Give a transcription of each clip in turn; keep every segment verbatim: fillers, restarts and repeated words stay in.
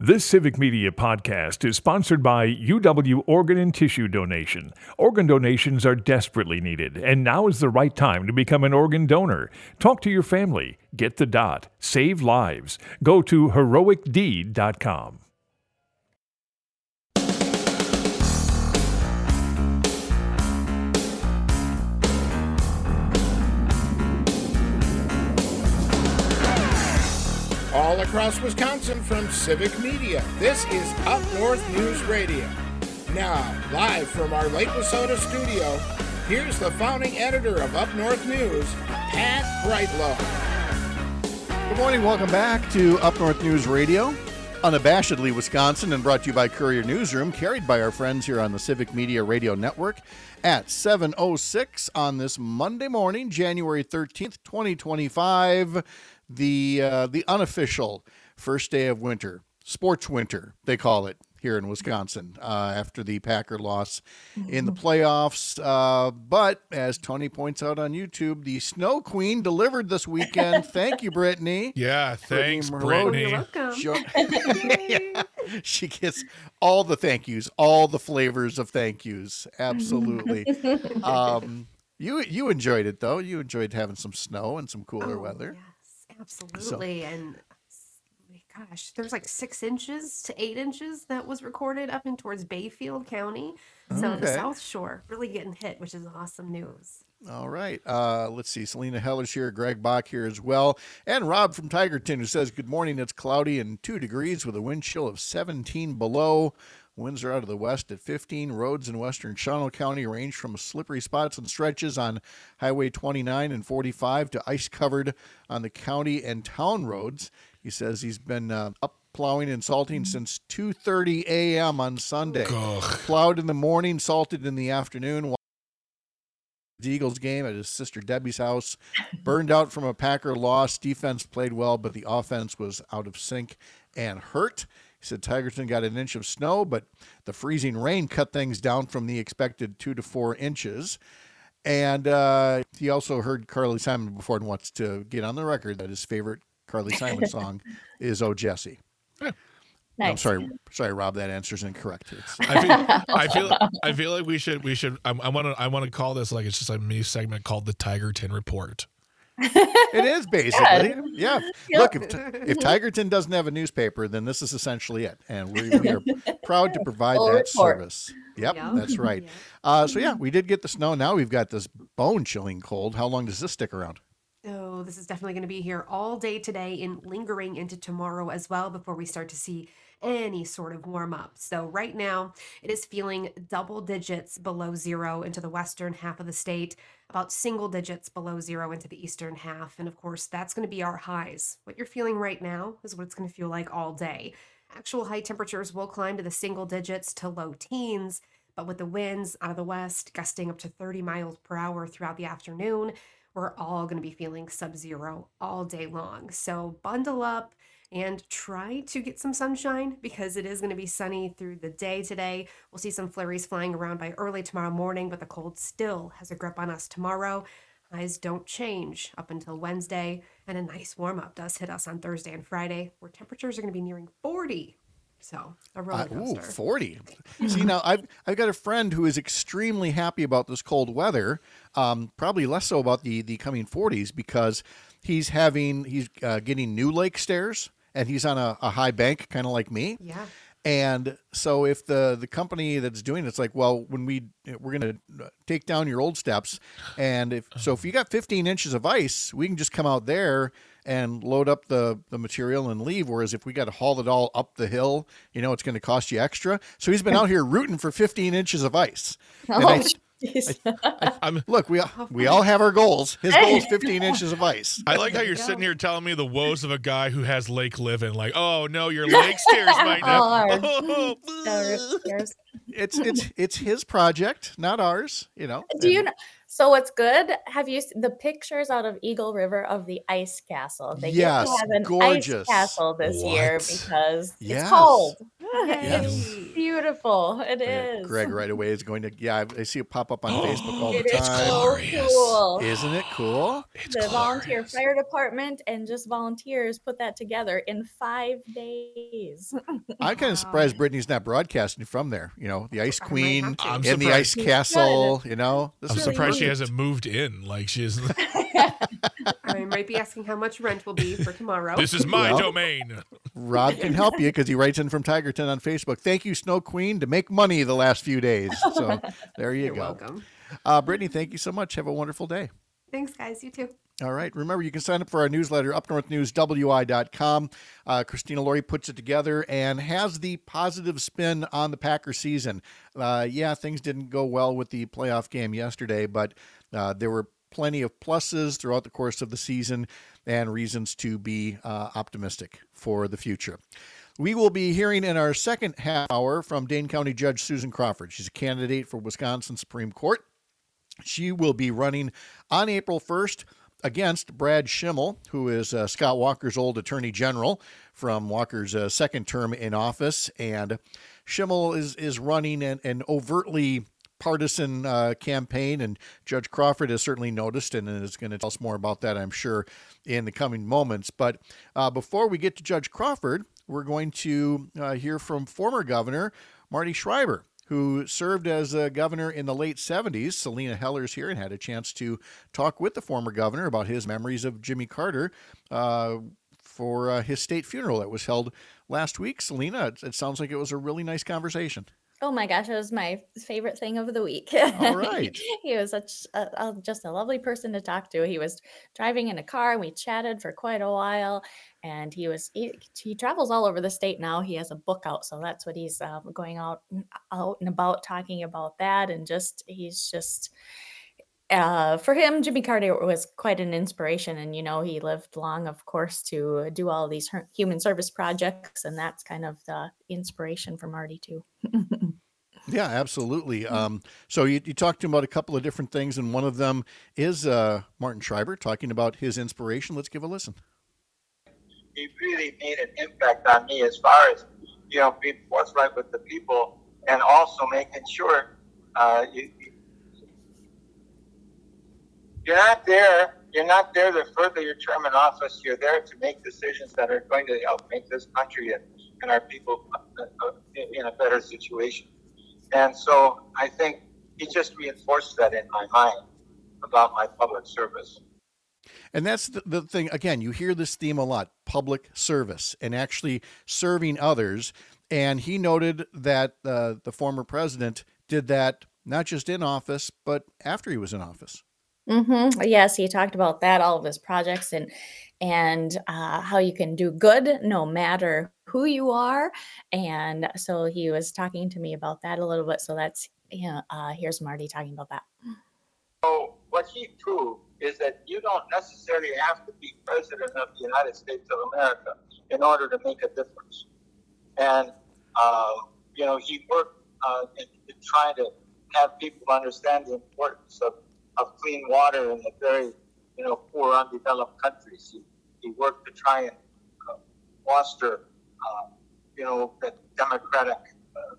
This Civic Media podcast is sponsored by U W Organ and Tissue Donation. Organ donations are desperately needed, and now is the right time to become an organ donor. Talk to your family. Get the dot. Save lives. Go to heroic deed dot com. All across Wisconsin from Civic Media, this is Up North News Radio. Now, live from our Lake Wissota studio, here's the founding editor of Up North News, Pat Brightlow. Good morning, welcome back to Up North News Radio, unabashedly Wisconsin, and brought to you by Courier Newsroom, carried by our friends here on the Civic Media Radio Network at seven oh six on this Monday morning, January thirteenth, twenty twenty-five. The uh, the unofficial first day of winter, sports winter, they call it here in Wisconsin, uh, after the Packer loss in the playoffs. Uh, but as Tony points out on YouTube, the Snow Queen delivered this weekend. Thank you, Brittany. Yeah, thanks, Brittany. Brittany. You're welcome. yeah, she gets all the thank yous, all the flavors of thank yous. Absolutely. um, you you enjoyed it, though. You enjoyed having some snow and some cooler Oh, weather. Yes, absolutely. So, and gosh, there's like six inches to eight inches that was recorded up in towards Bayfield County. So okay. the South Shore really getting hit, which is awesome news. All right. Uh, let's see. Selena Heller's here, Greg Bach here as well, and Rob from Tigerton, who says, good morning. It's cloudy and two degrees with a wind chill of seventeen below. Winds are out of the west at fifteen. Roads in western Shawano County range from slippery spots and stretches on Highway twenty-nine and forty-five to ice covered on the county and town roads. He says he's been uh, up plowing and salting since two thirty a.m. on Sunday. Ugh. Plowed in the morning, salted in the afternoon. The Eagles game at his sister Debbie's house. Burned out from a Packer loss. Defense played well, but the offense was out of sync and hurt. He said Tigerton got an inch of snow, but the freezing rain cut things down from the expected two to four inches. And uh, he also heard Carly Simon before and wants to get on the record that his favorite Carly Simon song is "Oh Jessie." Yeah. Nice. I'm sorry, sorry, Rob. That answer's incorrect. It's, I feel, I feel, I feel like we should, we should. I want to, I want to call this like it's just a mini segment called the Tigerton Report. It is basically, yeah. yeah. Look, if, if Tigerton doesn't have a newspaper, then this is essentially it, and we, we are proud to provide Full that report. service. Yep, Yeah. that's right. Yeah. Uh, so yeah, we did get the snow. Now we've got this bone-chilling cold. How long does this stick around? Oh, this is definitely going to be here all day today and lingering into tomorrow as well before we start to see any sort of warm up. So right now it is feeling double digits below zero into the western half of the state, about single digits below zero into the eastern half. And of course, that's going to be our highs. What you're feeling right now is what it's going to feel like all day. Actual high temperatures will climb to the single digits to low teens, but with the winds out of the west gusting up to thirty miles per hour throughout the afternoon, we're all going to be feeling sub-zero all day long. So bundle up and try to get some sunshine because it is going to be sunny through the day today. We'll see some flurries flying around by early tomorrow morning, but the cold still has a grip on us tomorrow. Highs don't change up until Wednesday, and a nice warm-up does hit us on Thursday and Friday, where temperatures are going to be nearing forty. So a roller Uh, coaster. ooh, forty. See, now I've I've got a friend who is extremely happy about this cold weather. Um, probably less so about the the coming forties because he's having he's uh, getting new lake stairs and he's on a, a high bank, kind of like me. Yeah. And so if the the company that's doing it's like, well, when we we're going to take down your old steps, and if so if you got fifteen inches of ice, we can just come out there and load up the, the material and leave. Whereas if we got to haul it all up the hill, you know, it's going to cost you extra. So he's been out here rooting for fifteen inches of ice. And Oh, I, jeez. I, I'm, look, we we all have our goals. His goal is fifteen inches of ice. I like how There you're you sitting go. here telling me the woes of a guy who has lake living. Like, oh no, your lake stairs might not. Oh, Oh, Stairs, stairs. It's it's it's his project, not ours. You know. Do you And- know? So what's good? Have you seen the pictures out of Eagle River of the ice castle? They get to Yes, have an ice gorgeous. castle this year What? because it's Yes. cold. Yes. It's Yay. beautiful. It Okay, is. Greg right away is going to, yeah, I I see it pop up on Facebook all the It is It's time. so glorious. cool. Isn't it cool? It's The volunteer glorious. fire department and just volunteers put that together in five days. I'm kind Wow. of surprised Brittany's not broadcasting from there. You know, the Ice I might Queen have to. I'm in the Ice surprised. Castle. You know, this I'm is really surprised she neat. hasn't moved in. Like she's. I might be asking how much rent will be for tomorrow. This is my Well. domain. Rob can help you because he writes in from Tigerton on Facebook. Thank you, Snow Queen, to make money the last few days. So there you You're go. welcome. Uh, Brittany, thank you so much. Have a wonderful day. Thanks, guys. You too. All right. Remember, you can sign up for our newsletter, up north news w i dot com. Uh, Christina Laurie puts it together and has the positive spin on the Packer season. Uh, yeah, things didn't go well with the playoff game yesterday, but uh, there were plenty of pluses throughout the course of the season and reasons to be uh, optimistic for the future. We will be hearing in our second half hour from Dane County Judge Susan Crawford. She's a candidate for Wisconsin Supreme Court. She will be running on April first against Brad Schimmel, who is uh, Scott Walker's old attorney general from Walker's uh, second term in office. And Schimmel is, is running an, an overtly partisan uh, campaign, and Judge Crawford has certainly noticed and is going to tell us more about that, I'm sure, in the coming moments. But uh, before we get to Judge Crawford, we're going to uh, hear from former Governor Marty Schreiber, who served as a governor in the late seventies. Selena Heller's here and had a chance to talk with the former governor about his memories of Jimmy Carter uh, for uh, his state funeral that was held last week. Selena, it, it sounds like it was a really nice conversation. Oh my gosh, it was my favorite thing of the week. All right. He was such a, a, just a lovely person to talk to. He was driving in a car and we chatted for quite a while. And he was he, he travels all over the state now. He has a book out, so that's what he's uh, going out out and about talking about that. And just he's just uh, for him, Jimmy Carter was quite an inspiration. And you know, he lived long, of course, to do all these hu- human service projects, and that's kind of the inspiration for Marty too. Yeah, absolutely. Um, so you, you talked to him about a couple of different things, and one of them is uh, Martin Schreiber talking about his inspiration. Let's give a listen. He really made an impact on me as far as, you know, being forthright with the people and also making sure uh, you, you're not there. You're not there to further your term in office. You're there to make decisions that are going to help make this country and, and our people in a better situation. And so I think he just reinforced that in my mind about my public service. And that's the, the thing. Again, you hear this theme a lot, public service and actually serving others. And he noted that uh, the former president did that not just in office, but after he was in office. Mm-hmm. Yes, he talked about that, all of his projects, and and uh, how you can do good no matter who you are. And so he was talking to me about that a little bit. So that's yeah. Uh, here's Marty talking about that. So what he proved is that you don't necessarily have to be president of the United States of America in order to make a difference. And uh, you know, he worked uh, in, in trying to have people understand the importance of of clean water in the very, you know, poor, undeveloped countries. He, he worked to try and uh, foster, uh, you know, the democratic uh,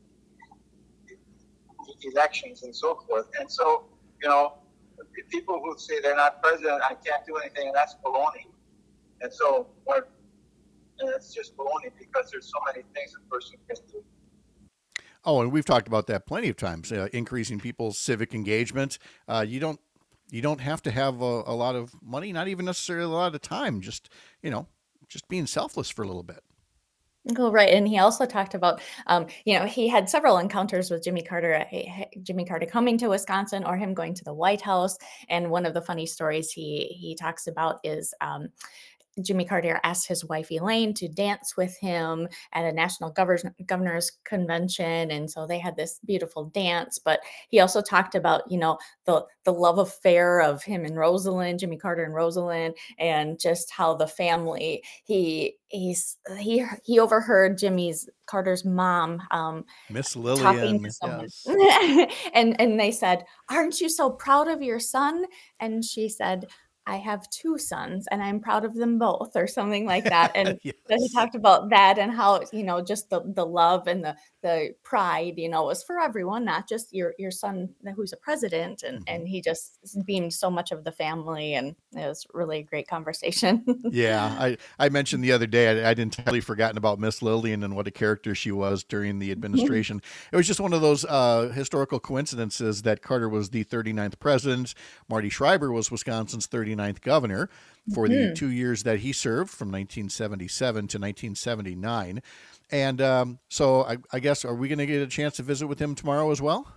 elections and so forth. And so, you know, people who say they're not president, I can't do anything, and that's baloney. And so, what? And it's just baloney because there's so many things a person can do. Oh, and we've talked about that plenty of times, uh, increasing people's civic engagement. Uh, you don't you don't have to have a, a lot of money, not even necessarily a lot of time, just, you know, just being selfless for a little bit. Oh, right. And he also talked about, um, you know, he had several encounters with Jimmy Carter, uh, Jimmy Carter coming to Wisconsin or him going to the White House. And one of the funny stories he he talks about is um, Jimmy Carter asked his wife Elaine to dance with him at a national governors governors convention, and so they had this beautiful dance. But he also talked about, you know, the the love affair of him and Rosalind, Jimmy Carter and Rosalind, and just how the family. He he's he he overheard Jimmy's Carter's mom um, Miss talking to Lillian, someone, yes. and and they said, "Aren't you so proud of your son?" And she said, "I have two sons and I'm proud of them both," or something like that. And so he Yes. talked about that and how, you know, just the the love and the the pride, you know, was for everyone, not just your your son who's a president. And Mhm. and he just beamed so much of the family, and it was really a great conversation. Yeah, I, I mentioned the other day, I, I'd entirely forgotten about Miss Lillian and what a character she was during the administration. It was just one of those uh, historical coincidences that Carter was the thirty-ninth president. Marty Schreiber was Wisconsin's thirty-ninth governor for the Mhm. two years that he served from nineteen seventy-seven to nineteen seventy-nine. And um, so I, I guess, are we going to get a chance to visit with him tomorrow as well?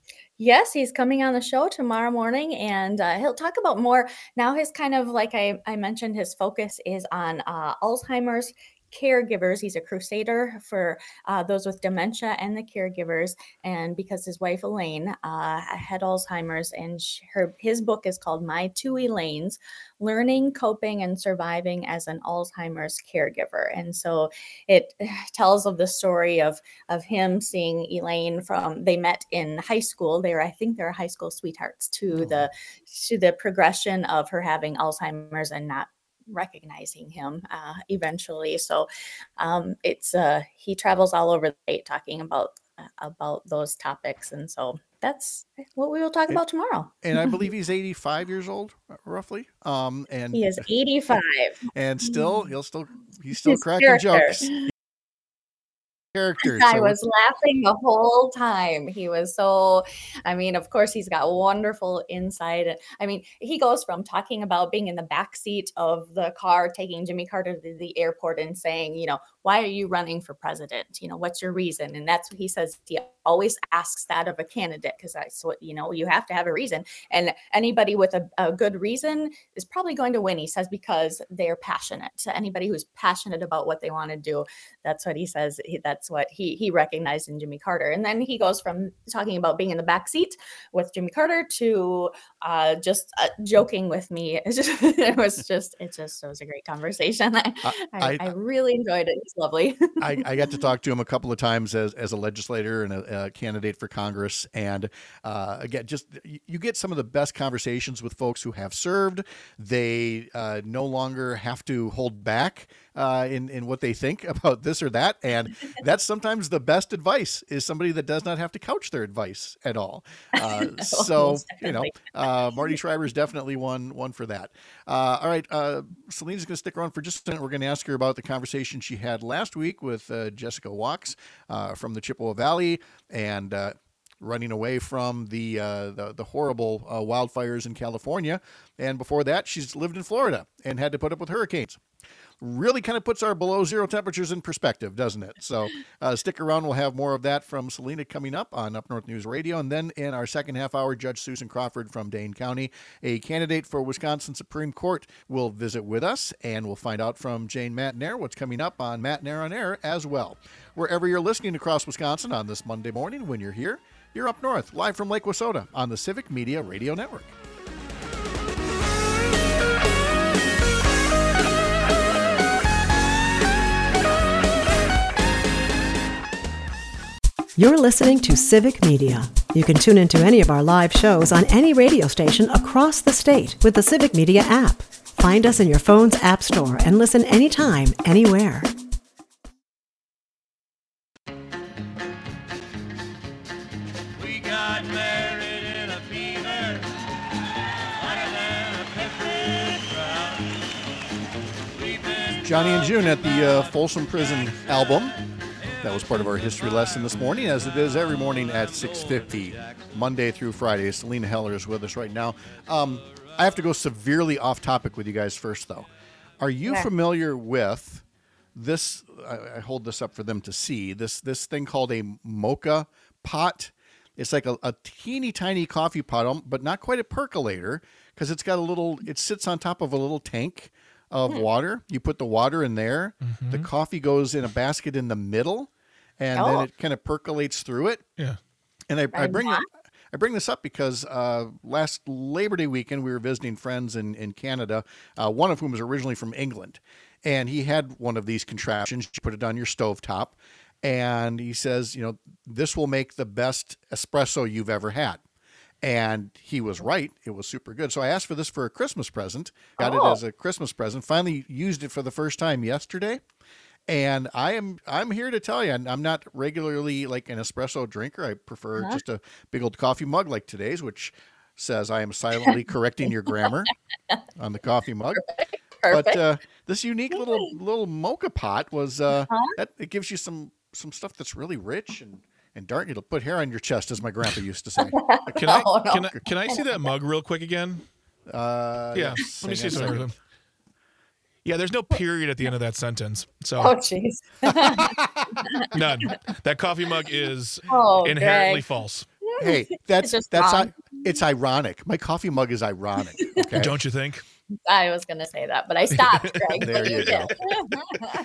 Yes, he's coming on the show tomorrow morning, and uh, he'll talk about more. Now, his kind of like I, I mentioned, his focus is on uh, Alzheimer's caregivers. He's a crusader for uh, those with dementia and the caregivers. And because his wife Elaine uh, had Alzheimer's, and sh- her his book is called My Two Elaines: Learning, Coping, and Surviving as an Alzheimer's Caregiver. And so it tells of the story of of him seeing Elaine from they met in high school. They were, I think they're high school sweethearts, to Oh, the to the progression of her having Alzheimer's and not recognizing him uh, eventually. So um, it's uh, he travels all over the state talking about uh, about those topics, and so that's what we will talk It- about tomorrow. and I believe he's eighty-five years old, uh, roughly. Um, and He is eighty-five. and still, he'll still, he's still His cracking character. jokes. Character. I So was laughing the whole time. He was so, I mean, of course, he's got wonderful insight. I mean, he goes from talking about being in the back seat of the car, taking Jimmy Carter to the airport and saying, you know, why are you running for president? You know, what's your reason? And that's what he says. He always asks that of a candidate, because that's what, you know, you have to have a reason. And anybody with a, a good reason is probably going to win, he says, because they're passionate. So anybody who's passionate about what they want to do, that's what he says. He, that's what he he recognized in Jimmy Carter. And then he goes from talking about being in the back seat with Jimmy Carter to uh, just uh, joking with me. It, just, it was just it just it was a great conversation. I I, I, I, I really enjoyed it. It's lovely. I, I got to talk to him a couple of times as, as a legislator and a, a candidate for Congress. And uh, again, just you you get some of the best conversations with folks who have served. They uh, no longer have to hold back uh, in, in what they think about this or that. And that's sometimes the best advice, is somebody that does not have to couch their advice at all. Uh, so, Most you know, definitely. uh, Marty Schreiber is definitely one, one for that. Uh, all right. Uh, Selena's going to stick around for just a minute. We're going to ask her about the conversation she had last week with uh, Jessica Walks uh, from the Chippewa Valley, and uh, running away from the uh, the, the horrible uh, wildfires in California. And before that, she's lived in Florida and had to put up with hurricanes. Really kind of puts our below zero temperatures in perspective, doesn't it? So uh, stick around. We'll have more of that from Selena coming up on Up North News Radio. And then in our second half hour, Judge Susan Crawford from Dane County, a candidate for Wisconsin Supreme Court, will visit with us, and we'll find out from Jane Matnair what's coming up on Matnair on Air as well. Wherever you're listening across Wisconsin on this Monday morning, when you're here, you're Up North, live from Lake Wissota on the Civic Media Radio Network. You're listening to Civic Media. You can tune into any of our live shows on any radio station across the state with the Civic Media app. Find us in your phone's app store and listen anytime, anywhere. We got married in a fever, hotter than a peppered drought. We've been Johnny and June at the uh, Folsom Prison album. That was part of our history lesson this morning, as it is every morning at six fifty, Monday through Friday. Selena Heller is with us right now. Um, I have to go severely off topic with you guys first, though. Are you Yeah. familiar with this? I, I hold this up for them to see. This this thing called a mocha pot. It's like a, a teeny tiny coffee pot, um, but not quite a percolator, because it's got a little. It sits on top of a little tank. of Hmm. water. You put the water in there. Mm-hmm. The coffee goes in a basket in the middle, and then Oh. it kind of percolates through it. Yeah. And I, I And bring that- it. I bring this up because uh, last Labor Day weekend we were visiting friends in in Canada, uh, one of whom was originally from England, and he had one of these contraptions. You put it on your stovetop, and he says, you know, this will make the best espresso you've ever had. And he was right. It was super good. So I asked for this for a Christmas present, got Oh. it as a Christmas present, finally used it for the first time yesterday. And I am I'm here to tell you, I'm not regularly like an espresso drinker. I prefer Uh-huh. just a big old coffee mug like today's, which says I am silently correcting your grammar on the coffee mug. Perfect. But uh, this unique little little mocha pot was uh, Huh? that it gives you some some stuff that's really rich and and darn, it'll put hair on your chest, as my grandpa used to say. Can I Oh, no. can I can I see that mug real quick again? Uh, Yeah. yes, Let me hang see on a some. second. everything. Yeah, there's no period at the end of that sentence. So Oh, jeez. none. That coffee mug is Oh, inherently Greg. false. Hey, that's just that's wrong. I- it's ironic. My coffee mug is ironic. Okay. Don't you think? I was going to say that, but I stopped, Greg. There but you go. did.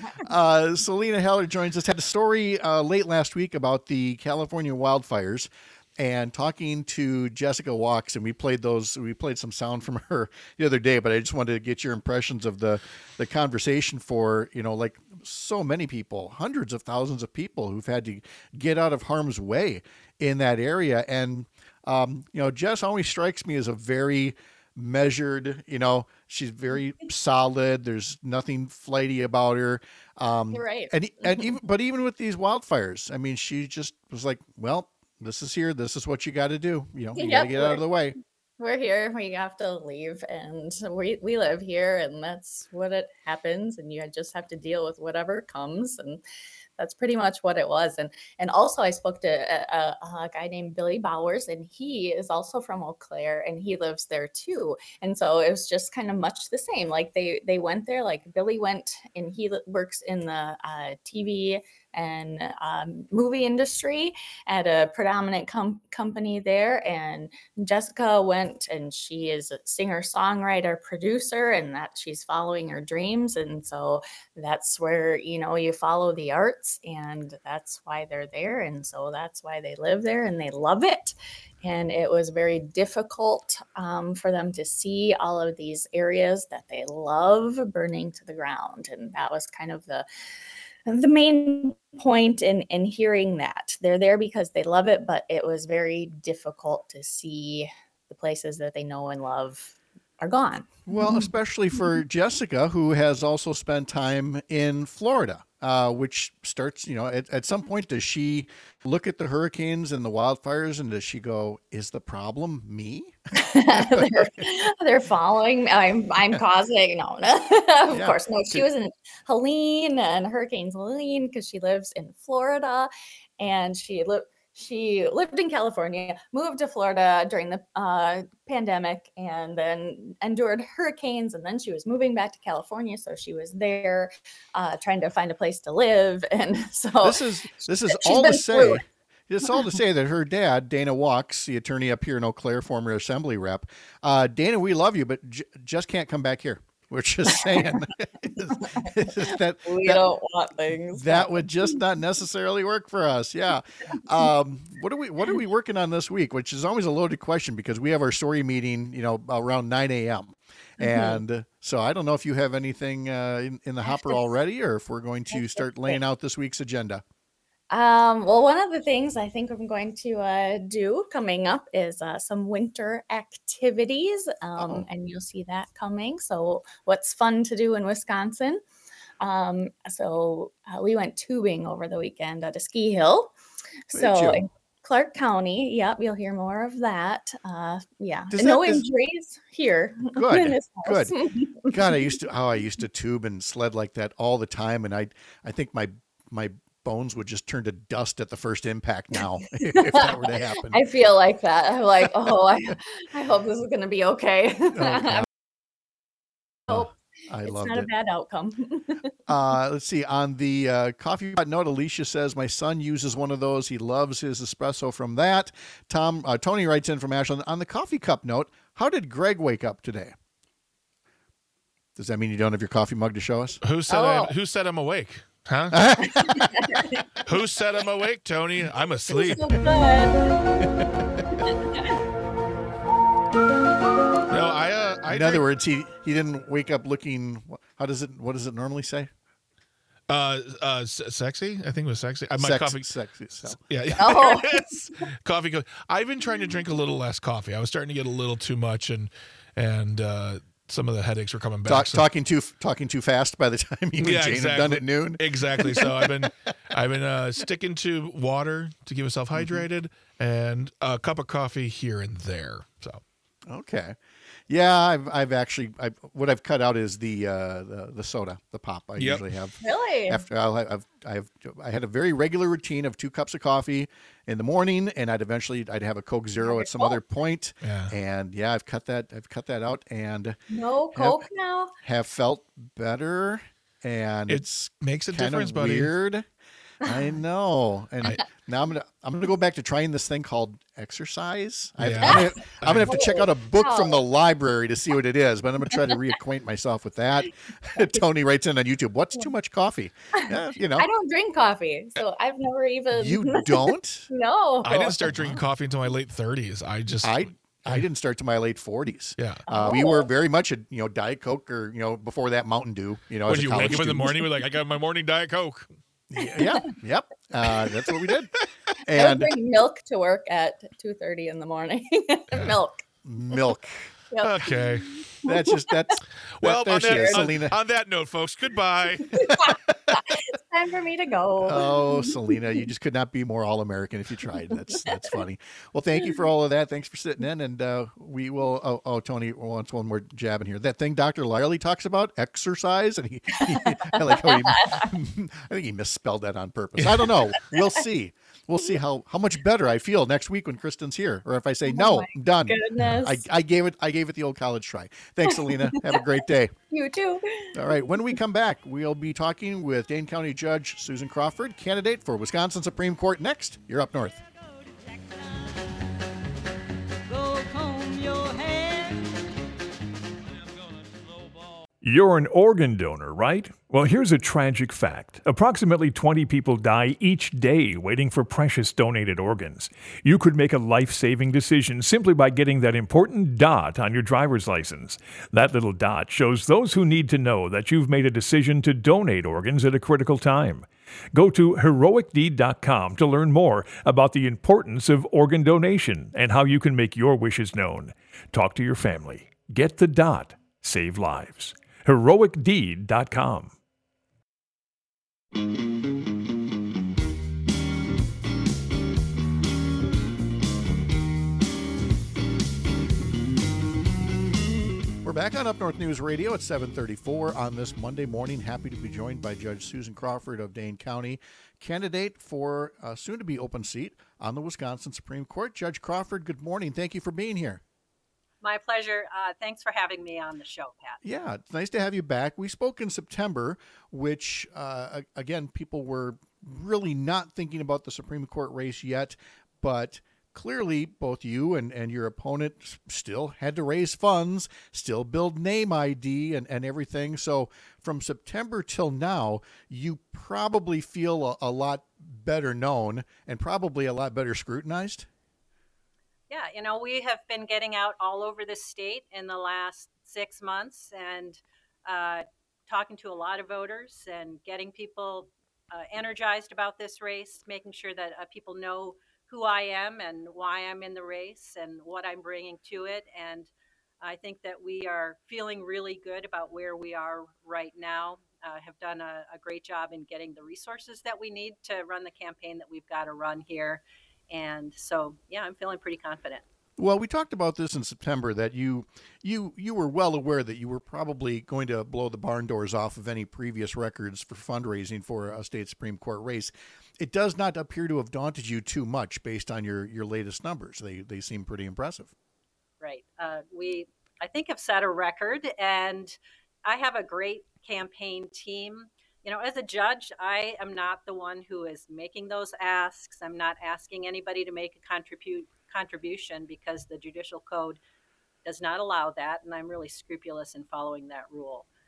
Uh, Selena Heller joins us. Had a story uh, late last week about the California wildfires, and talking to Jessica Walks, and we played those. We played some sound from her the other day, but I just wanted to get your impressions of the the conversation for, you know, like so many people, hundreds of thousands of people who've had to get out of harm's way in that area. And um, you know, Jess always strikes me as a very measured, you know, she's very solid. There's nothing flighty about her. Um, You're right. And, and even, but even with these wildfires, I mean, she just was like, well, this is here. This is what you got to do. You know, you got to Yep, get out of the way. We're here. We have to leave, and we we live here, and that's what it happens. And you just have to deal with whatever comes, and that's pretty much what it was. And and also, I spoke to a, a, a guy named Billy Bowers, and he is also from Eau Claire, and he lives there too. And so it was just kind of much the same. Like they they went there. Like Billy went, and he li- works in the uh, T V and um, movie industry at a predominant com- company there. And Jessica went, and she is a singer, songwriter, producer, and that she's following her dreams. And so that's where, you know, you follow the arts, and that's why they're there. And so that's why they live there, and they love it. And it was very difficult um, for them to see all of these areas that they love burning to the ground. And that was kind of the the main point in in hearing that. They're there because they love it, but it was very difficult to see the places that they know and love are gone. Well, especially for Jessica, who has also spent time in Florida, uh, which starts, you know, at, at some point, does she look at the hurricanes and the wildfires and does she go, is the problem me? they're, they're following. I'm I'm causing. No, no. of Yeah. course, no. She was in Helene and Hurricane Helene because she lives in Florida, and she lived. She lived in California, moved to Florida during the uh, pandemic, and then endured hurricanes. And then she was moving back to California, so she was there uh, trying to find a place to live. And so This is this is she's all to been say. through it. It's all to say that her dad, Dana Walks, the attorney up here in Eau Claire, former assembly rep, uh, Dana, we love you, but j- just can't come back here. We're just saying that We that, don't want things. that would just not necessarily work for us. Yeah. Um, what are we What are we working on this week? Which is always a loaded question because we have our story meeting, you know, around nine a.m. And uh, so I don't know if you have anything uh, in, in the hopper already, or if we're going to start laying out this week's agenda. Um, well, one of the things I think I'm going to uh, do coming up is uh, some winter activities, um, Uh-oh. and you'll see that coming. So, what's fun to do in Wisconsin? Um, so, uh, we went tubing over the weekend at a ski hill. Did So, you? in Clark County, yep, you'll hear more of that. Uh, yeah, Does no that- is- injuries here. Good, in this house. God, I used to how I used to tube and sled like that all the time, and I I think my my bones would just turn to dust at the first impact now if that were to happen. I feel like that. I'm like, oh, I, I hope this is going to be okay. Oh, God. hope I it's loved not a it. bad outcome. Uh, let's see. On the uh, coffee pot note, Alicia says, my son uses one of those. He loves his espresso from that. Tom, uh, Tony writes in from Ashland. On the coffee cup note, how did Greg wake up today? Does that mean you don't have your coffee mug to show us? Who said Oh. I, who said I'm awake? Huh? Who said I'm awake, Tony? I'm asleep. So good. No, I. Uh, I In drink, other words, he he didn't wake up looking. How does it? What does it normally say? uh, uh, s- sexy. I think it was sexy. Uh, my Sex- coffee. sexy. So. Yeah, yeah. Oh. There it is. Coffee. Co- I've been trying to drink a little less coffee. I was starting to get a little too much, and and uh, some of the headaches were coming back. Talk, so- talking too talking too fast by the time you and Yeah, Jane exactly. have done at noon. Exactly. So I've been I've been uh, sticking to water to keep myself hydrated, and a cup of coffee here and there. So Okay. Yeah, I've I've actually I've, what I've cut out is the uh, the the soda, the pop. I Yep. usually have. Really? After I'll have, I've I've I had a very regular routine of two cups of coffee in the morning, and I'd eventually I'd have a Coke Zero at some other point. Yeah. And yeah, I've cut that I've cut that out and No Coke now? have felt better. And It it's makes a kind difference, of buddy. weird. I know, and I- now I'm gonna I'm gonna go back to trying this thing called exercise. I, Yeah. I'm, gonna, I'm gonna have to check out a book Wow. from the library to see what it is, but I'm gonna try to reacquaint myself with that. Tony writes in on YouTube, "What's too much coffee?" Yeah, you know, I don't drink coffee, so I've never even. you don't. No. I didn't start drinking coffee until my late thirties. I just I I didn't start to my late forties. yeah. Uh, We were Oh. very much a you know Diet Coke or you know before that Mountain Dew. You know, When as a you college wake up in the student. morning, we're like, I got my morning Diet Coke. Yeah, yep. Uh, that's what we did. I would And bring milk to work at two thirty in the morning. Milk. milk. Yep. Okay. That's just that's Well, there on she that, is, on- Selena. on that note, folks, goodbye. It's time for me to go. Oh, Selena, you just could not be more all-American if you tried. That's that's funny. Well, thank you for all of that. Thanks for sitting in, and uh, we will. Oh, oh, Tony wants one more jab in here. That thing Doctor Lyerly talks about, exercise, and he, he I like how he, I think he misspelled that on purpose. I don't know. We'll see. We'll see how how much better I feel next week when Kristen's here, or if I say no, my I'm done. Goodness. I, I gave it. I gave it the old college try. Thanks, Selena. Have a great day. You too. All right. When we come back, we'll be talking with Dane County Judge Susan Crawford, candidate for Wisconsin Supreme Court. Next, you're up north. Go comb your hair. I'm gonna snowball. You're an organ donor, right? Well, here's a tragic fact. Approximately twenty people die each day waiting for precious donated organs. You could make a life-saving decision simply by getting that important dot on your driver's license. That little dot shows those who need to know that you've made a decision to donate organs at a critical time. Go to heroic deed dot com to learn more about the importance of organ donation and how you can make your wishes known. Talk to your family. Get the dot. Save lives. heroic deed dot com. We're back on Up North News Radio at seven thirty-four on this Monday morning. Happy to be joined by Judge Susan Crawford of Dane County, candidate for a soon-to-be open seat on the Wisconsin Supreme Court. Judge Crawford, good morning. Thank you for being here. My pleasure. Uh, thanks for having me on the show, Pat. Yeah, it's nice to have you back. We spoke in September, which, uh, a- again, people were really not thinking about the Supreme Court race yet, but clearly both you and, and your opponent s- still had to raise funds, still build name I D and, and everything. So from September till now, you probably feel a, a lot better known and probably a lot better scrutinized. Yeah, you know, we have been getting out all over the state in the last six months and uh, talking to a lot of voters and getting people uh, energized about this race, making sure that uh, people know who I am and why I'm in the race and what I'm bringing to it. And I think that we are feeling really good about where we are right now. Uh, have done a, a great job in getting the resources that we need to run the campaign that we've got to run here. And so, yeah, I'm feeling pretty confident. Well, we talked about this in September that you you you were well aware that you were probably going to blow the barn doors off of any previous records for fundraising for a state Supreme Court race. It does not appear to have daunted you too much based on your, your latest numbers. They they seem pretty impressive. Right. Uh, we, I think, have set a record, and I have a great campaign team. You know, as a judge, I am not the one who is making those asks. I'm not asking anybody to make a contribute contribution because the judicial code does not allow that, and I'm really scrupulous in following that rule.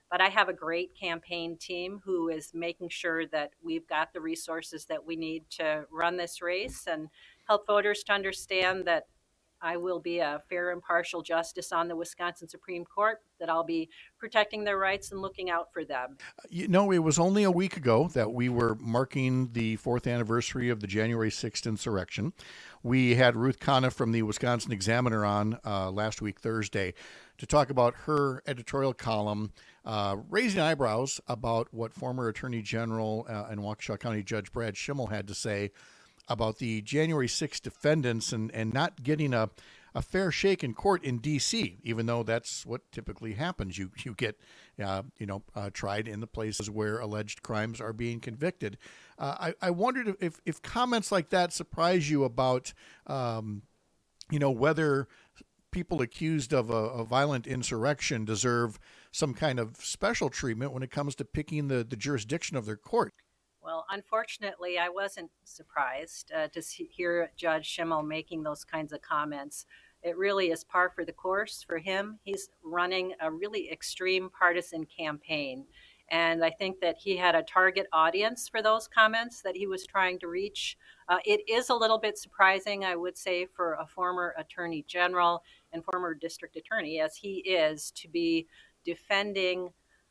But I have a great campaign team who is making sure that we've got the resources that we need to run this race and help voters to understand that I will be a fair, impartial justice on the Wisconsin Supreme Court, that I'll be protecting their rights and looking out for them. You know, it was only a week ago that we were marking the fourth anniversary of the January sixth insurrection. We had Ruth Kana from the Wisconsin Examiner on uh, last week, Thursday, to talk about her editorial column, uh, raising eyebrows about what former Attorney General uh, and Waukesha County Judge Brad Schimmel had to say about the January sixth defendants and, and not getting a, a fair shake in court in D C, even though that's what typically happens. You you get, uh, you know, uh, tried in the places where alleged crimes are being convicted. Uh, I, I wondered if, if comments like that surprise you about, um, you know, whether people accused of a, a violent insurrection deserve some kind of special treatment when it comes to picking the, the jurisdiction of their court. Well, unfortunately, I wasn't surprised uh, to see, hear Judge Schimmel making those kinds of comments. It really is par for the course for him. He's running a really extreme partisan campaign. And I think that he had a target audience for those comments that he was trying to reach. Uh, it is a little bit surprising, I would say, for a former attorney general and former district attorney, as he is, to be defending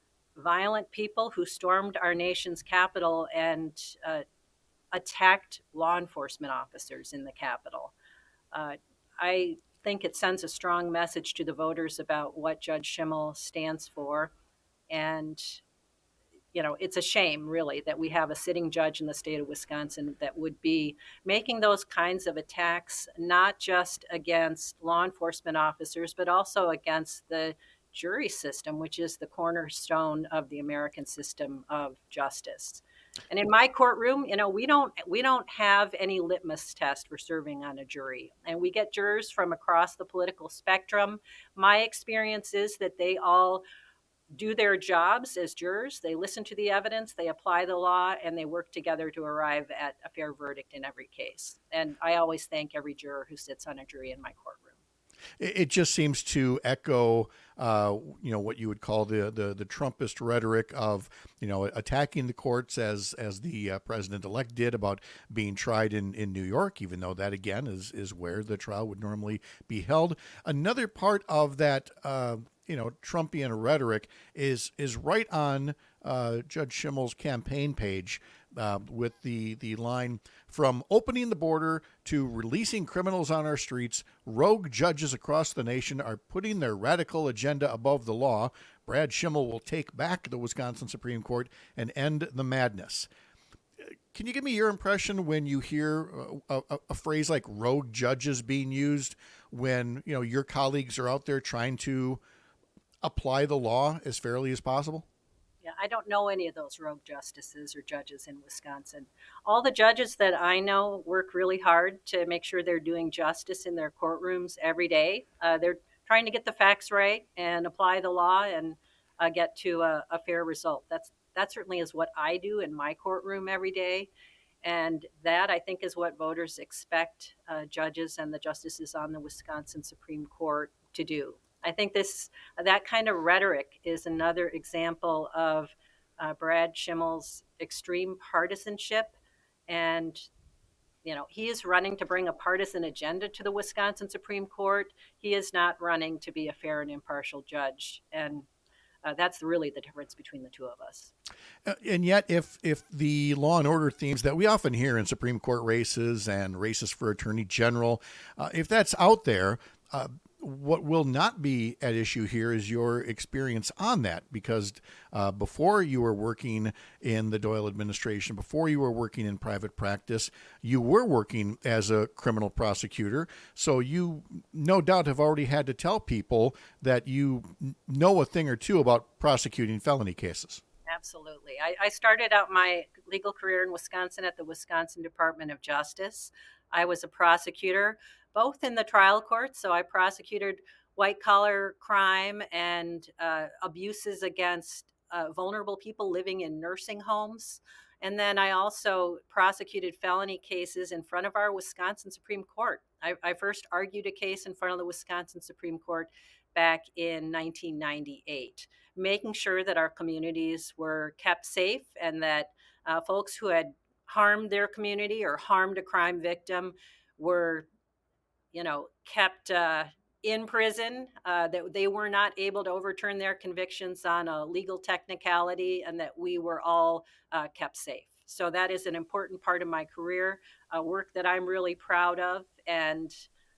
violent people who stormed our nation's capital and uh, attacked law enforcement officers in the Capitol. Uh, I think it sends a strong message to the voters about what Judge Schimmel stands for. And, you know, it's a shame, really, that we have a sitting judge in the state of Wisconsin that would be making those kinds of attacks, not just against law enforcement officers, but also against the jury system, which is the cornerstone of the American system of justice. And in my courtroom, you know, we don't we don't have any litmus test for serving on a jury. And we get jurors from across the political spectrum. My experience is that they all do their jobs as jurors. They listen to the evidence, they apply the law, and they work together to arrive at a fair verdict in every case. And I always thank every juror who sits on a jury in my courtroom. It just seems to echo, uh, you know, what you would call the, the the Trumpist rhetoric of, you know, attacking the courts as as the uh, president-elect did about being tried in, in New York, even though that, again, is is where the trial would normally be held. Another part of that, uh, you know, Trumpian rhetoric is is right on uh, Judge Schimmel's campaign page. Uh, with the, the line, from opening the border to releasing criminals on our streets, rogue judges across the nation are putting their radical agenda above the law. Brad Schimmel will take back the Wisconsin Supreme Court and end the madness. Can you give me your impression when you hear a, a, a phrase like rogue judges being used when, you know, your colleagues are out there trying to apply the law as fairly as possible? Yeah, I don't know any of those rogue justices or judges in Wisconsin. All the judges that I know work really hard to make sure they're doing justice in their courtrooms every day. Uh, they're trying to get the facts right and apply the law and uh, get to a, a fair result. That's that certainly is what I do in my courtroom every day. And that, I think, is what voters expect uh, judges and the justices on the Wisconsin Supreme Court to do. I think this that kind of rhetoric is another example of uh, Brad Schimmel's extreme partisanship. And, you know, he is running to bring a partisan agenda to the Wisconsin Supreme Court. He is not running to be a fair and impartial judge. And uh, that's really the difference between the two of us. Uh, and yet, if if the law and order themes that we often hear in Supreme Court races and races for Attorney General, uh, if that's out there, uh, what will not be at issue here is your experience on that, because uh, before you were working in the Doyle administration, before you were working in private practice, you were working as a criminal prosecutor. So you no doubt have already had to tell people that you know a thing or two about prosecuting felony cases. Absolutely. I, I started out my legal career in Wisconsin at the Wisconsin Department of Justice. I was a prosecutor, both in the trial courts. So I prosecuted white collar crime and uh, abuses against uh, vulnerable people living in nursing homes. And then I also prosecuted felony cases in front of our Wisconsin Supreme Court. I, I first argued a case in front of the Wisconsin Supreme Court back in nineteen ninety-eight, making sure that our communities were kept safe and that uh, folks who had harmed their community or harmed a crime victim were, you know, kept uh, in prison, uh, that they were not able to overturn their convictions on a legal technicality, and that we were all uh, kept safe. So that is an important part of my career, uh, work that I'm really proud of, and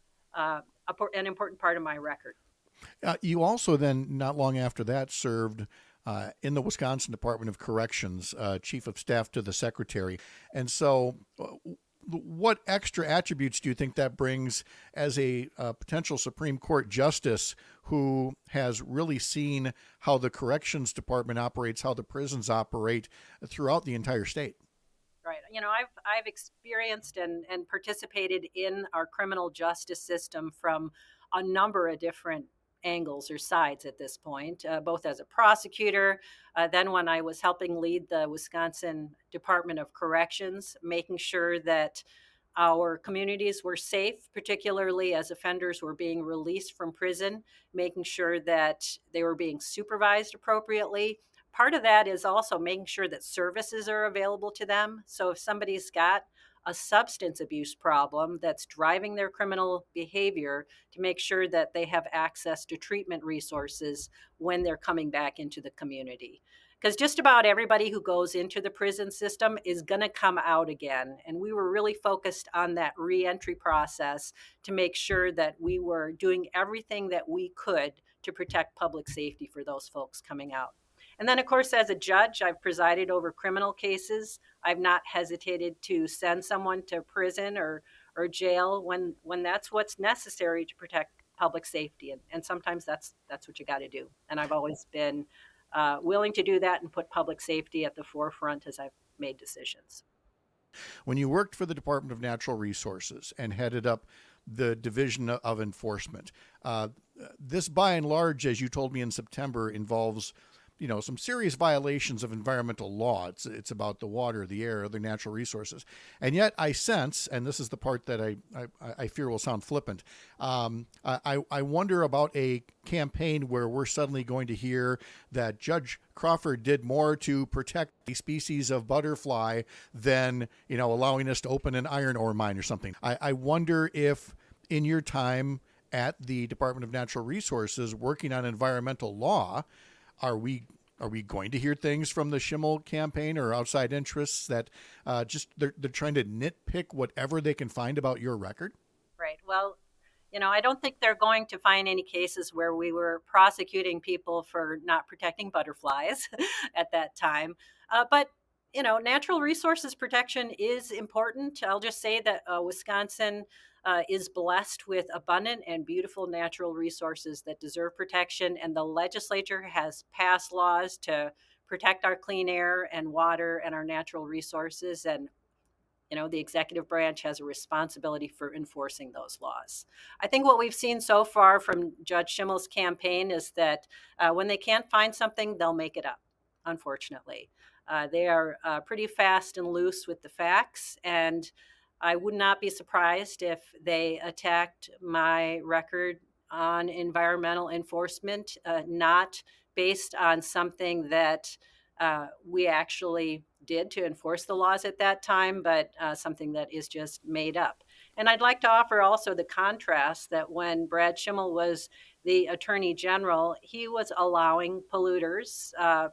uh, a, an important part of my record. Uh, you also then, not long after that, served uh, in the Wisconsin Department of Corrections, uh, Chief of Staff to the Secretary. And so uh, what extra attributes do you think that brings as a uh, potential Supreme Court justice who has really seen how the Corrections Department operates, how the prisons operate throughout the entire state? Right. You know, I've I've experienced and, and participated in our criminal justice system from a number of different angles or sides at this point, uh, both as a prosecutor, uh, then when I was helping lead the Wisconsin Department of Corrections, making sure that our communities were safe, particularly as offenders were being released from prison, making sure that they were being supervised appropriately. Part of that is also making sure that services are available to them. So if somebody's got a substance abuse problem that's driving their criminal behavior, to make sure that they have access to treatment resources when they're coming back into the community. Because just about everybody who goes into the prison system is going to come out again. And we were really focused on that reentry process to make sure that we were doing everything that we could to protect public safety for those folks coming out. And then, of course, as a judge, I've presided over criminal cases. I've not hesitated to send someone to prison or, or jail when, when that's what's necessary to protect public safety. And, and sometimes that's that's what you got to do. And I've always been uh, willing to do that and put public safety at the forefront as I've made decisions. When you worked for the Department of Natural Resources and headed up the Division of Enforcement, uh, this by and large, as you told me in September, involves you know, some serious violations of environmental law. It's, it's about the water, the air, other natural resources. And yet I sense, and this is the part that I, I, I fear will sound flippant, um, I, I wonder about a campaign where we're suddenly going to hear that Judge Crawford did more to protect the species of butterfly than, you know, allowing us to open an iron ore mine or something. I, I wonder if in your time at the Department of Natural Resources working on environmental law, Are we are we going to hear things from the Schimmel campaign or outside interests that uh, just they're they're trying to nitpick whatever they can find about your record? Right. Well, you know, I don't think they're going to find any cases where we were prosecuting people for not protecting butterflies at that time. Uh, but you know, natural resources protection is important. I'll just say that uh, Wisconsin uh, is blessed with abundant and beautiful natural resources that deserve protection. And the legislature has passed laws to protect our clean air and water and our natural resources. And, you know, the executive branch has a responsibility for enforcing those laws. I think what we've seen so far from Judge Schimmel's campaign is that uh, when they can't find something, they'll make it up, unfortunately. Uh, they are uh, pretty fast and loose with the facts, and I would not be surprised if they attacked my record on environmental enforcement, uh, not based on something that uh, we actually did to enforce the laws at that time, but uh, something that is just made up. And I'd like to offer also the contrast that when Brad Schimmel was the Attorney General, he was allowing polluters, uh,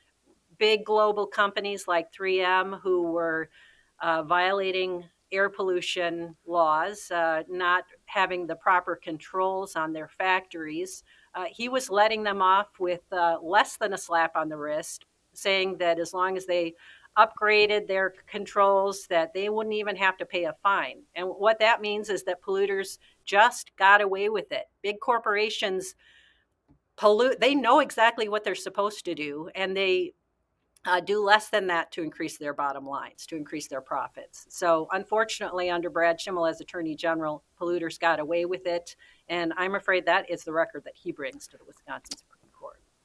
big global companies like three M who were uh, violating air pollution laws, uh, not having the proper controls on their factories. Uh, he was letting them off with uh, less than a slap on the wrist, saying that as long as they upgraded their controls, that they wouldn't even have to pay a fine. And what that means is that polluters just got away with it. Big corporations pollute, they know exactly what they're supposed to do, and they Uh, do less than that to increase their bottom lines, to increase their profits. So unfortunately, under Brad Schimmel as Attorney General, polluters got away with it. And I'm afraid that is the record that he brings to the Wisconsin Supreme Court.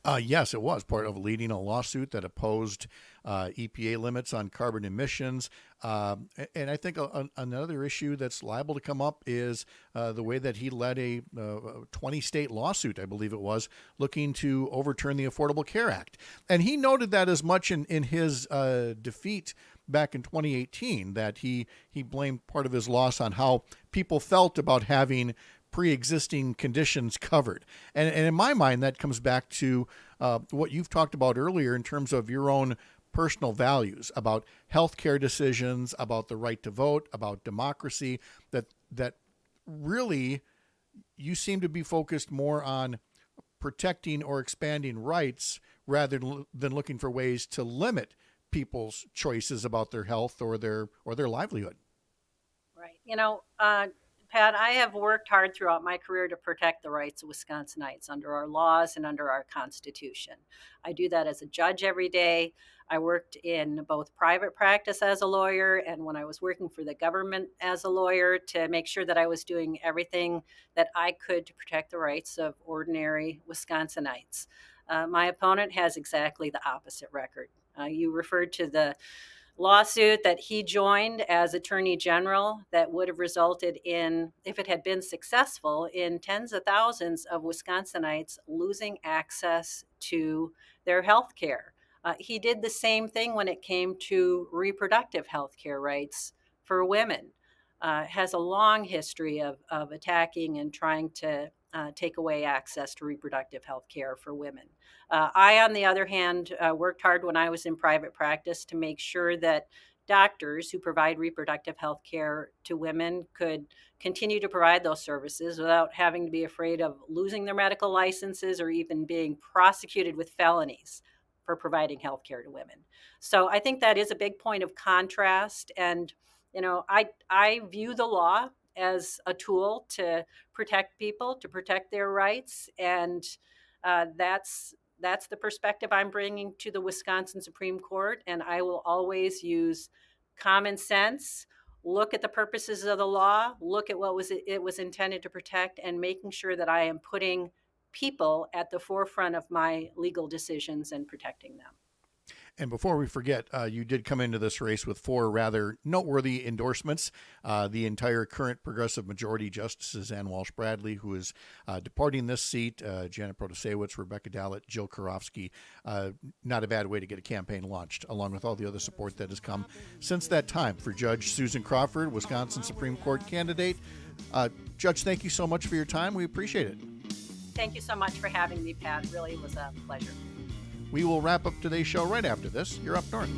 Uh, yes, it was part of leading a lawsuit that opposed uh, E P A limits on carbon emissions. Um, and I think a, a, another issue that's liable to come up is uh, the way that he led a twenty-state lawsuit, I believe it was, looking to overturn the Affordable Care Act. And he noted that as much in, in his uh, defeat back in twenty eighteen, that he, he blamed part of his loss on how people felt about having pre-existing conditions covered. And, and in my mind, that comes back to uh, what you've talked about earlier in terms of your own personal values about healthcare decisions, about the right to vote, about democracy, that that really you seem to be focused more on protecting or expanding rights rather than looking for ways to limit people's choices about their health or their or their livelihood. Right. You know, uh, Pat, I have worked hard throughout my career to protect the rights of Wisconsinites under our laws and under our Constitution. I do that as a judge every day. I worked in both private practice as a lawyer and when I was working for the government as a lawyer to make sure that I was doing everything that I could to protect the rights of ordinary Wisconsinites. Uh, my opponent has exactly the opposite record. Uh, you referred to the lawsuit that he joined as Attorney General that would have resulted in, if it had been successful, in tens of thousands of Wisconsinites losing access to their health care. Uh, he did the same thing when it came to reproductive health care rights for women. Uh, has a long history of, of attacking and trying to uh, take away access to reproductive health care for women. Uh, I, on the other hand, uh, worked hard when I was in private practice to make sure that doctors who provide reproductive health care to women could continue to provide those services without having to be afraid of losing their medical licenses or even being prosecuted with felonies for providing health care to women. So I think that is a big point of contrast. And, you know, I, I view the law as a tool to protect people, to protect their rights. And uh, that's That's the perspective I'm bringing to the Wisconsin Supreme Court, and I will always use common sense, look at the purposes of the law, look at what was it, it was intended to protect, and making sure that I am putting people at the forefront of my legal decisions and protecting them. And before we forget, uh, you did come into this race with four rather noteworthy endorsements. Uh, the entire current progressive majority justices, Ann Walsh Bradley, who is uh, departing this seat, uh, Janet Protasewicz, Rebecca Dallett, Jill Karofsky. Uh, not a bad way to get a campaign launched, along with all the other support that has come since that time for Judge Susan Crawford, Wisconsin Supreme Court candidate. Uh, Judge, thank you so much for your time. We appreciate it. Thank you so much for having me, Pat. Really, it was a pleasure. We will wrap up today's show right after this. You're Up North.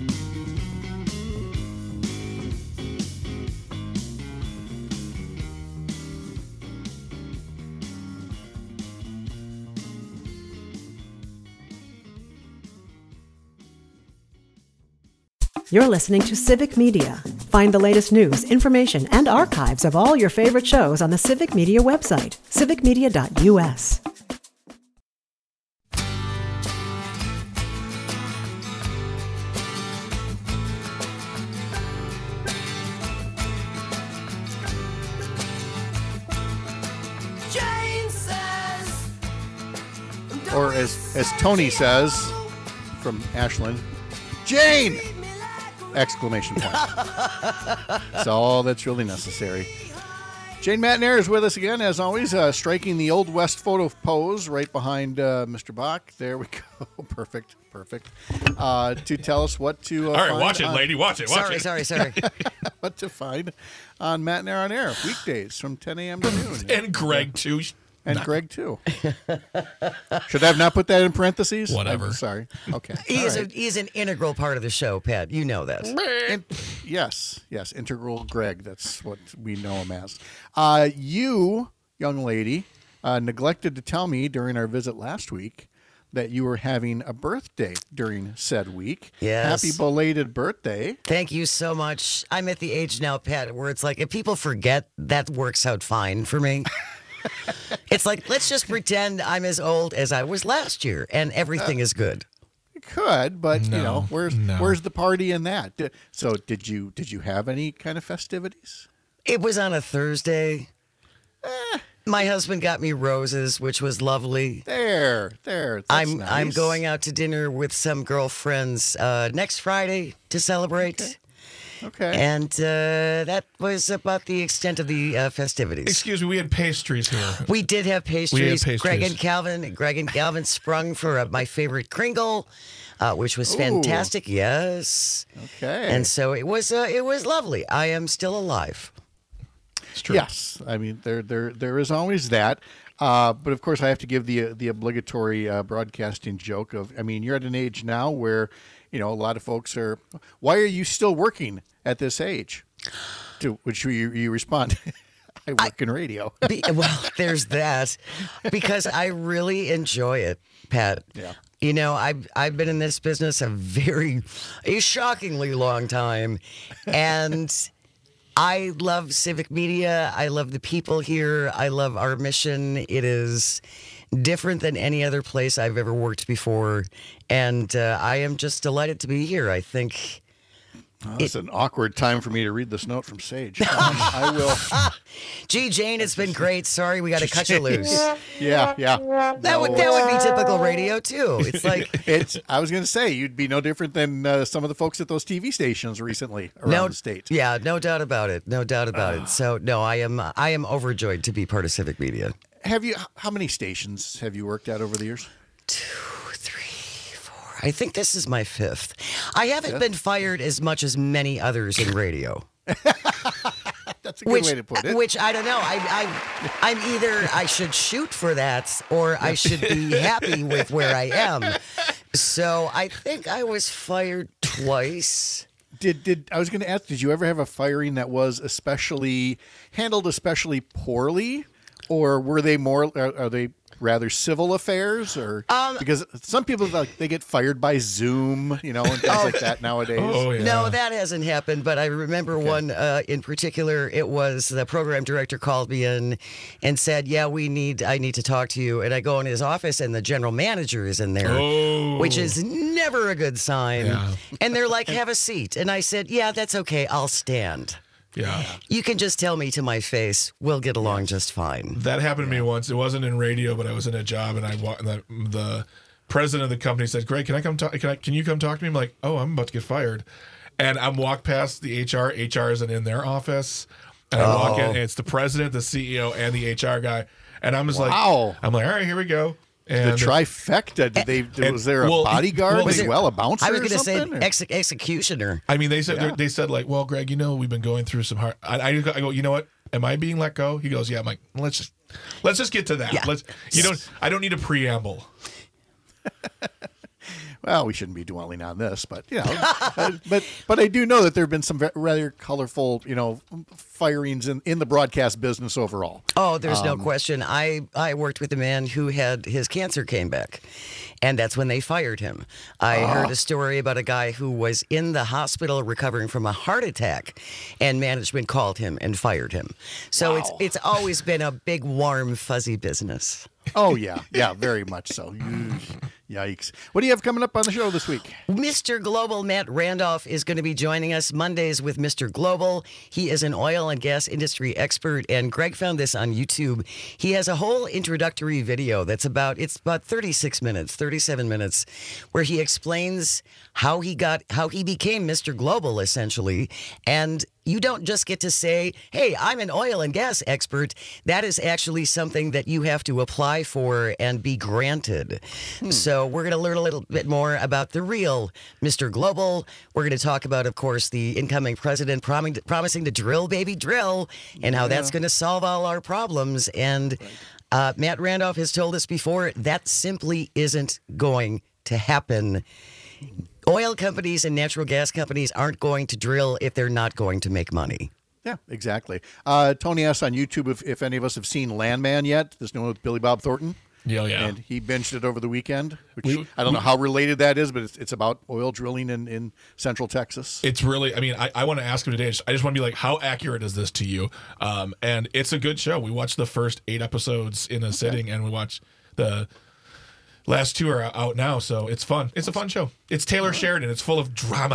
You're listening to Civic Media. Find the latest news, information, and archives of all your favorite shows on the Civic Media website, civic media dot u s. Or as, as Tony says from Ashland, Jane! Exclamation point. That's all that's really necessary. Jane Matenaer is with us again, as always, uh, striking the Old West photo pose right behind uh, Mister Bach. There we go. Perfect, perfect. Uh, to tell us what to uh, All right, find watch it, on, lady. Watch it. Watch sorry, it. sorry, sorry. what to find on Matenaer on Air, weekdays from ten a.m. to noon. And Greg, too. And Not. Greg, too. Should I have not put that in parentheses? Whatever. I'm sorry. Okay. He is, All a, right. he is an integral part of the show, Pat. You know that. In, yes, yes. Integral Greg. That's what we know him as. Uh, you, young lady, uh, neglected to tell me during our visit last week that you were having a birthday during said week. Yes. Happy belated birthday. Thank you so much. I'm at the age now, Pat, where it's like, if people forget, that works out fine for me. It's like, let's just pretend I'm as old as I was last year, and everything uh, is good. It could, but no, you know, where's no. where's the party in that? So, did you did you have any kind of festivities? It was on a Thursday. Eh, My husband got me roses, which was lovely. There, there. That's I'm nice. I'm going out to dinner with some girlfriends uh, next Friday to celebrate. Okay. Okay. And uh, that was about the extent of the uh, festivities. Excuse me, we had pastries here. We did have pastries. We had pastries. Greg and Calvin, Greg and Calvin sprung for uh, my favorite Kringle, uh, which was Ooh. fantastic. Yes. Okay. And so it was. Uh, it was lovely. I am still alive. It's true. Yes, I mean there there there is always that, uh, but of course I have to give the the obligatory uh, broadcasting joke of I mean you're at an age now where you know a lot of folks are. Why are you still working at this age? To which you you respond, I work I, in radio. be, well, there's that because I really enjoy it, Pat. Yeah. You know, I've I've been in this business a very, a shockingly long time, and. I love Civic Media. I love the people here. I love our mission. It is different than any other place I've ever worked before. And uh, I am just delighted to be here. I think. Oh, it's an awkward time for me to read this note from Sage. Um, I will. Gee, Jane, it's been great. Sorry, we got to cut you loose. Yeah, yeah. That No, would that would be typical radio too. It's like it's. I was going to say you'd be no different than uh, some of the folks at those T V stations recently around no, the state. Yeah, no doubt about it. No doubt about uh, it. So no, I am I am overjoyed to be part of Civic Media. Have you? How many stations have you worked at over the years? Two, three. I think this is my fifth. I haven't Fifth? been fired as much as many others in radio. That's a good which, way to put it. Which I don't know. I, I, I'm either I should shoot for that or I should be happy with where I am. So I think I was fired twice. Did did I was going to ask? Did you ever have a firing that was especially handled especially poorly, or were they more? Are, are they rather civil affairs, or um, because some people like they get fired by Zoom, you know, and things oh, like that nowadays. Oh, yeah. No, that hasn't happened. But I remember okay. one uh, in particular. It was the program director called me in and said, "Yeah, we need. I need to talk to you." And I go in his office, and the general manager is in there, oh. which is never a good sign. Yeah. And they're like, "Have a seat." And I said, "Yeah, that's okay. I'll stand." Yeah. You can just tell me to my face. We'll get along just fine. That happened to me once. It wasn't in radio, but I was in a job, and I walked. The, the president of the company said, "Greg, can I come talk? Can I? Can you come talk to me?" I'm like, "Oh, I'm about to get fired," and I'm walked past the H R. H R isn't in their office, and I oh. walk in, and it's the president, the C E O, and the H R guy, and I'm just wow. like, I'm like, all right, here we go. And the trifecta. Did they? And, was there a well, bodyguard well, as well, a bouncer? I was going to say or? ex- executioner. I mean, they said Yeah. they said like, well, Greg, you know, we've been going through some hard. I, I, I go, you know what? Am I being let go? He goes, yeah. I'm like, let's just let's just get to that. Yeah. Let's. You don't. I don't need a preamble. Well, we shouldn't be dwelling on this, but you know, uh, but but I do know that there have been some ve- rather colorful, you know, firings in, in the broadcast business overall. Oh, there's no Um, question. I, I worked with a man who had his cancer came back, and that's when they fired him. I Ah. heard a story about a guy who was in the hospital recovering from a heart attack, and management called him and fired him. So it's Wow. it's always been a big, warm, fuzzy business. Oh yeah, yeah, very much so. Yikes! What do you have coming up on the show this week? Mister Global Matt Randolph is going to be joining us Mondays with Mister Global. He is an oil and gas industry expert, and Greg found this on YouTube. He has a whole introductory video that's about, it's about thirty-six minutes, thirty-seven minutes, where he explains how he got, how he became Mister Global, essentially. And you don't just get to say, hey, I'm an oil and gas expert. That is actually something that you have to apply for and be granted. Hmm. So we're going to learn a little bit more about the real Mister Global. We're going to talk about, of course, the incoming president prom- promising to drill, baby, drill, and how Yeah. that's going to solve all our problems. And uh, Matt Randolph has told us before, that simply isn't going to happen. Oil companies and natural gas companies aren't going to drill if they're not going to make money. Yeah, exactly. Uh, Tony asked on YouTube if, if any of us have seen Landman yet. This new one with Billy Bob Thornton. Yeah, yeah. And he binged it over the weekend, which We- I don't we- know how related that is, but it's, it's about oil drilling in, in central Texas. It's really, I mean, I, I want to ask him today. I just want to be like, how accurate is this to you? Um, and it's a good show. We watched the first eight episodes in a sitting, and we watched the last two are out now, so it's fun. It's a fun show. It's Taylor Sheridan. It's full of drama.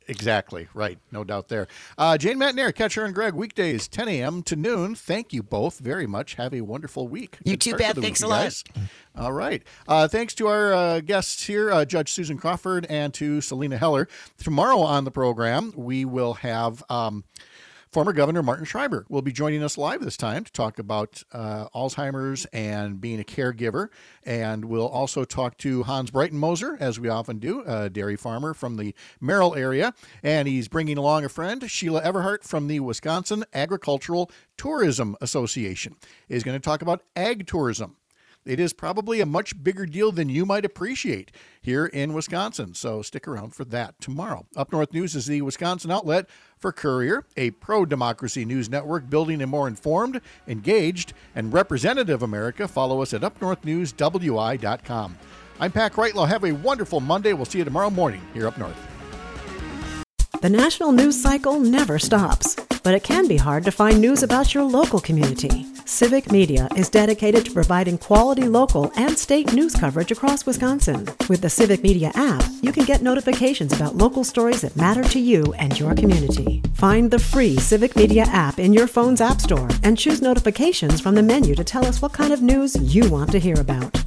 Exactly. Right. No doubt there. Uh, Jane Matnair, Catcher and Greg, weekdays, ten a.m. to noon. Thank you both very much. Have a wonderful week. You Good too, start to Pat. the Thanks week, a you lot. guys. All right. Uh, thanks to our uh, guests here, uh, Judge Susan Crawford and to Selena Heller. Tomorrow on the program, we will have um, former Governor Martin Schreiber will be joining us live this time to talk about uh, Alzheimer's and being a caregiver. And we'll also talk to Hans Breitenmoser, as we often do, a dairy farmer from the Merrill area. And he's bringing along a friend, Sheila Everhart from the Wisconsin Agricultural Tourism Association. Is going to talk about ag tourism. It is probably a much bigger deal than you might appreciate here in Wisconsin. So stick around for that tomorrow. Up North News is the Wisconsin outlet for Courier, a pro-democracy news network building a more informed, engaged, and representative America. Follow us at up north news w i dot com. I'm Pat Kreitlow. Have a wonderful Monday. We'll see you tomorrow morning here up north. The national news cycle never stops, but it can be hard to find news about your local community. Civic Media is dedicated to providing quality local and state news coverage across Wisconsin. With the Civic Media app, you can get notifications about local stories that matter to you and your community. Find the free Civic Media app in your phone's app store and choose notifications from the menu to tell us what kind of news you want to hear about.